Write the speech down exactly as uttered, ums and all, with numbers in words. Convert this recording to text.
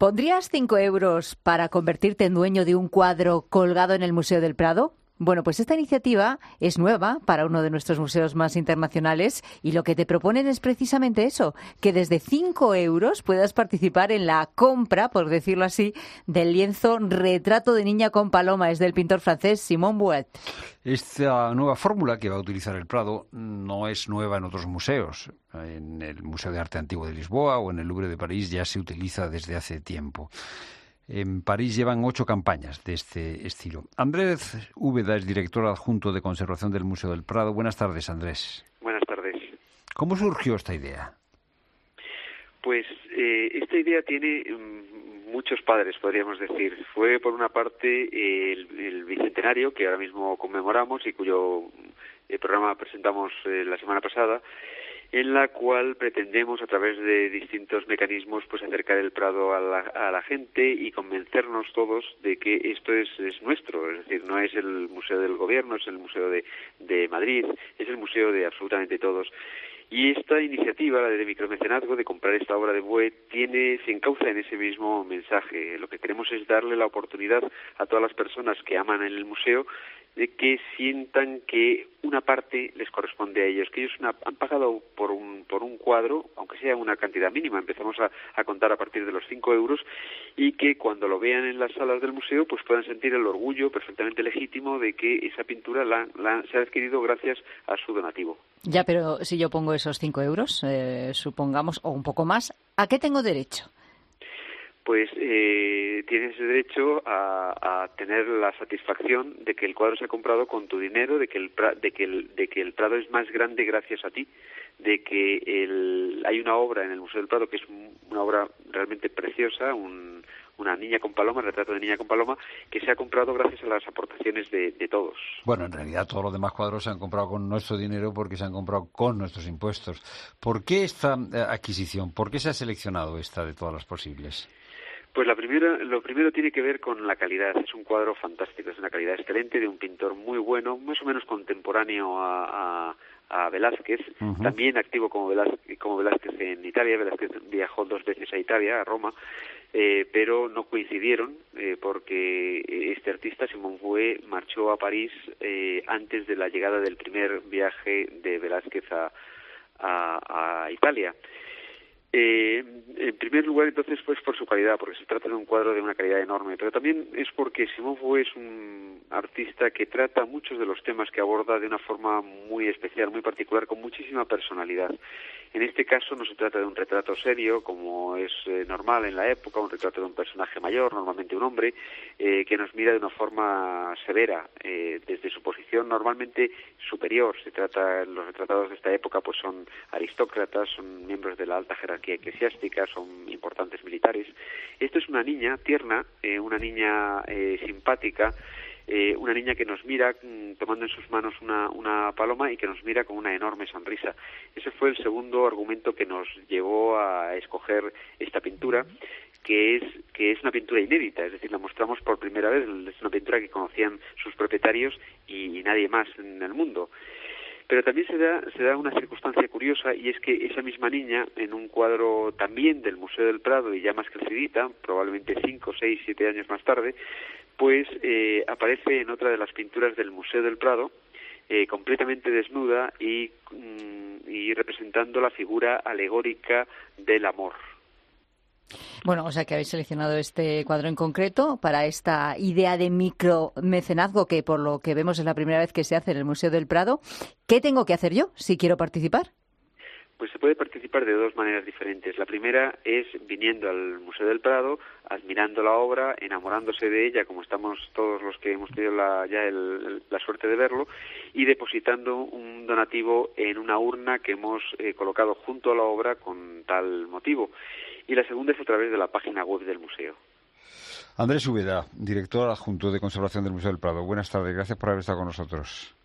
¿Pondrías cinco euros para convertirte en dueño de un cuadro colgado en el Museo del Prado? Bueno, pues esta iniciativa es nueva para uno de nuestros museos más internacionales y lo que te proponen es precisamente eso, que desde cinco euros puedas participar en la compra, por decirlo así, del lienzo Retrato de niña con paloma. Es del pintor francés Simon Bouet. Esta nueva fórmula que va a utilizar el Prado no es nueva en otros museos. En el Museo de Arte Antiguo de Lisboa o en el Louvre de París ya se utiliza desde hace tiempo. En París llevan ocho campañas de este estilo. Andrés Úbeda es director adjunto de conservación del Museo del Prado. Buenas tardes, Andrés. Buenas tardes. ¿Cómo surgió esta idea? Pues eh, esta idea tiene um, muchos padres, podríamos decir. Fue, por una parte, eh, el, el bicentenario, que ahora mismo conmemoramos y cuyo eh, programa presentamos eh, la semana pasada, en la cual pretendemos, a través de distintos mecanismos, pues acercar el Prado a la, a la gente y convencernos todos de que esto es, es nuestro. Es decir, no es el museo del gobierno, es el museo de, de Madrid, es el museo de absolutamente todos. Y esta iniciativa, la de micromecenazgo, de comprar esta obra de Bouet, tiene, se encauza en ese mismo mensaje. Lo que queremos es darle la oportunidad a todas las personas que aman en el museo de que sientan que una parte les corresponde a ellos, que ellos una, han pagado por un por un cuadro, aunque sea una cantidad mínima, empezamos a, a contar a partir de los cinco euros, y que cuando lo vean en las salas del museo pues puedan sentir el orgullo perfectamente legítimo de que esa pintura la, la, se ha adquirido gracias a su donativo. Ya, pero si yo pongo esos cinco euros, eh, supongamos, o un poco más, ¿a qué tengo derecho? Pues eh, tienes derecho a, a tener la satisfacción de que el cuadro se ha comprado con tu dinero, de que el de que el, de que el Prado es más grande gracias a ti, de que el, hay una obra en el Museo del Prado que es una obra realmente preciosa, un, una niña con paloma, el retrato de niña con paloma, que se ha comprado gracias a las aportaciones de, de todos. Bueno, en realidad todos los demás cuadros se han comprado con nuestro dinero porque se han comprado con nuestros impuestos. ¿Por qué esta adquisición? ¿Por qué se ha seleccionado esta de todas las posibles? Pues la primera, lo primero tiene que ver con la calidad. Es un cuadro fantástico, es una calidad excelente de un pintor muy bueno, más o menos contemporáneo a, a, a Velázquez, uh-huh. También activo como Velázquez, como Velázquez en Italia. Velázquez viajó dos veces a Italia, a Roma, eh, pero no coincidieron eh, porque este artista, Simon Bouet, marchó a París eh, antes de la llegada del primer viaje de Velázquez a, a, a Italia. Eh, en primer lugar, entonces, pues por su calidad, porque se trata de un cuadro de una calidad enorme, pero también es porque Simon Bouet es un artista que trata muchos de los temas que aborda de una forma muy especial, muy particular, con muchísima personalidad. En este caso no se trata de un retrato serio, como es eh, normal en la época, un retrato de un personaje mayor, normalmente un hombre, eh, que nos mira de una forma severa, eh, desde su posición normalmente superior. Se trata, los retratados de esta época pues son aristócratas, son miembros de la alta jerarquía eclesiástica, son importantes militares. Esto es una niña tierna, eh, una niña eh, simpática, Eh, una niña que nos mira mm, tomando en sus manos una, una paloma y que nos mira con una enorme sonrisa. Ese fue el segundo argumento que nos llevó a escoger esta pintura, que es que es una pintura inédita, es decir, la mostramos por primera vez. Es una pintura que conocían sus propietarios y, y nadie más en el mundo. Pero también se da, se da una circunstancia curiosa, y es que esa misma niña, en un cuadro también del Museo del Prado y ya más crecidita, probablemente cinco, seis, siete años más tarde, pues eh, aparece en otra de las pinturas del Museo del Prado, eh, completamente desnuda y, mm, y representando la figura alegórica del amor. Bueno, o sea que habéis seleccionado este cuadro en concreto para esta idea de micromecenazgo que, por lo que vemos, es la primera vez que se hace en el Museo del Prado. ¿Qué tengo que hacer yo si quiero participar? Pues se puede participar de dos maneras diferentes. La primera es viniendo al Museo del Prado, admirando la obra, enamorándose de ella, como estamos todos los que hemos tenido la, ya el, la suerte de verlo, y depositando un donativo en una urna que hemos eh, colocado junto a la obra con tal motivo. Y la segunda es a través de la página web del museo. Andrés Úbeda, director adjunto de conservación del Museo del Prado. Buenas tardes, gracias por haber estado con nosotros.